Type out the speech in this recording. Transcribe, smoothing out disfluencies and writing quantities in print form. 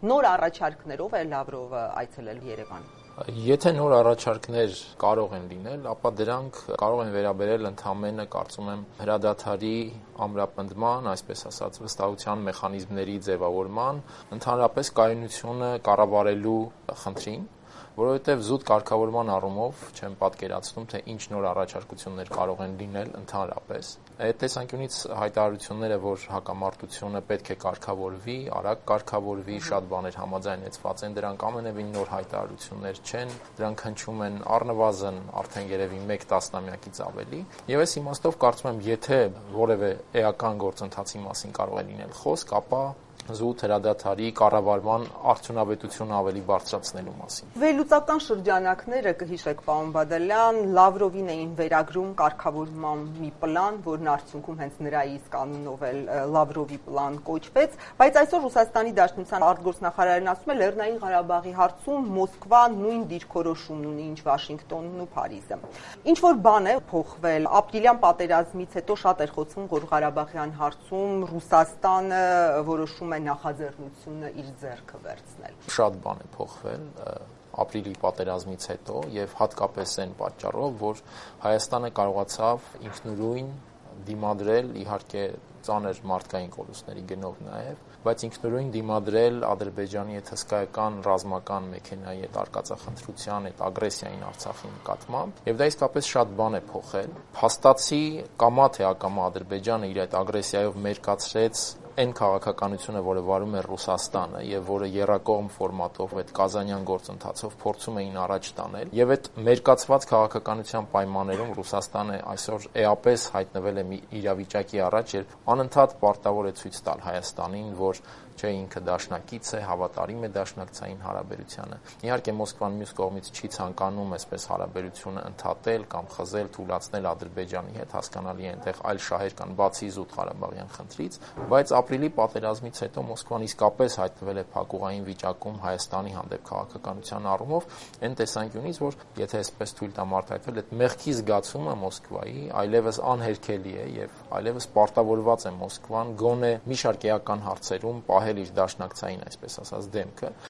նոր առաջարկներով է Լավրովը այցելել Երևան։ Եթե նոր առաջարկներ կարող են լինել, ապա դրանք կարող են վերաբերել ընդամենը, կարծում եմ, հրադադարի ամրապնդման, այսպես ասած, վստահության մեխանիզմների ձևավորման, ընդհանրապես կայունությունը կառավարելու խնդրին, որովհետև զուտ կարգավորման առումով չեմ պատկերացնում, թե ինչ նոր առաջարկություններ կարող են լինել ընդհանրապես։ Այդ տեսանկյունից հայտարարությունները, որ հակամարտությունը պետք է կարգավորվի, արագ կարգավորվի, շատ բաներ համաձայնեցված են, դրանք ամենևին նոր հայտարարություններ չեն, դրանք հնչում են առնվազն արդեն երևի 1 տասնամյակից ավելի։ Եվ այս իմաստով կարծում եմ, եթե որևէ էական գործընթացի մասին կարող է լինել խոսք, ապա զուտ հրադադարի կառավարման արդյունավետությունը ավելի բարձրացնելու մասին։ Վերլուծական շրջանակները, կհիշեք, պարոն Բադալյան, Լավրովին էին վերագրում կարգավորման մի պլան, որն արդյունքում հենց նրա իսկ անունով էլ Լավրովի պլան կոչվեց, բայց այսօր Ռուսաստանի Դաշնության արտգործնախարարն ասում է, Լեռնային Ղարաբաղի հարցում Մոսկվան նույն դիրքորոշումն ունի, ինչ Վաշինգտոնն ու Փարիզը։ Ինչ որ բան է փոխվել, ապրիլյան պատերազմից հետո շատ էր խոսվում, որ Ղարաբաղյան հարցում Ռուսաստանը որոշում է նախաձեռնությունը իր ձեռքը վերցնել։ Շատ բան է փոխվել ապրիլի պատերազմից հետո եւ հատկապես այն պատճառով, որ Հայաստանը կարողացավ ինքնուրույն դիմադրել, իհարկե ծանր մարդկային կորուստների գնով նաեւ, բայց ինքնուրույն դիմադրել Ադրբեջանի այդ հսկայական ռազմական մեքենայի այդ արկածախնդրության, այդ ագրեսիային Արցախի նկատմամբ, եւ դա իսկապես շատ բան է փոխել։ Փաստացի կամա թե ակամա Ադրբեջանը իր այդ ագրեսիայով մերկացրեց այն քաղաքականությունը, որը վարում է Ռուսաստանը եւ որը եռակողմ ֆորմատով այդ կազանյան գործընթացով փորձում էին առաջ տանել, եւ այդ մերկացված քաղաքականության պայմաններում Ռուսաստանը այսօր էապես հայտնվել է մի իրավիճակի առաջ, երբ անընդհատ պարտավոր է ցույց տալ Հայաստանին, որ չէ ինքը դաշնակից է, հավատարիմ է դաշնակցային հարաբերությանը։ Իհարկե Մոսկվան մյուս կողմից չի ցանկանում այսպես հարաբերությունը ընդհատել կամ խզել, թուլացնել Ադրբեջանի հետ, հասկանալի է այնտեղ այլ շահեր կան բացի զուտ Ղարաբաղյան խնդրից, բայց ապրիլի պատերազմից հետո Մոսկվան իսկապես հայտնվել է փակուղային վիճակում Հայաստանի հանդեպ քաղաքականության առումով, այն տեսանկյունից, որ եթե այսպես թույլ տամ արտահայտվել, այդ մեղքի զգացումը Մոսկվայի այլևս անհերքելի է եւ այլևս պարտավորված է Մոսկվան գոնե մի շարք էական հարցերում պահել իր դաշնակցային, այսպես ասած, դեմքը։